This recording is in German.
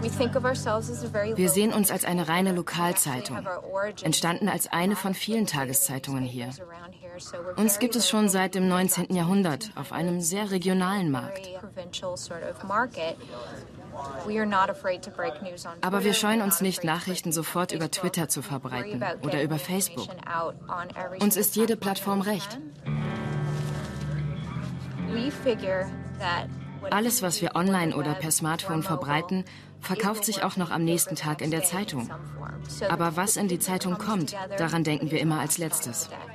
Wir sehen uns als eine reine Lokalzeitung, entstanden als eine von vielen Tageszeitungen hier. Uns gibt es schon seit dem 19. Jahrhundert auf einem sehr regionalen Markt. Aber wir scheuen uns nicht, Nachrichten sofort über Twitter zu verbreiten oder über Facebook. Uns ist jede Plattform recht. Alles, was wir online oder per Smartphone verbreiten, verkauft sich auch noch am nächsten Tag in der Zeitung. Aber was in die Zeitung kommt, daran denken wir immer als Letztes.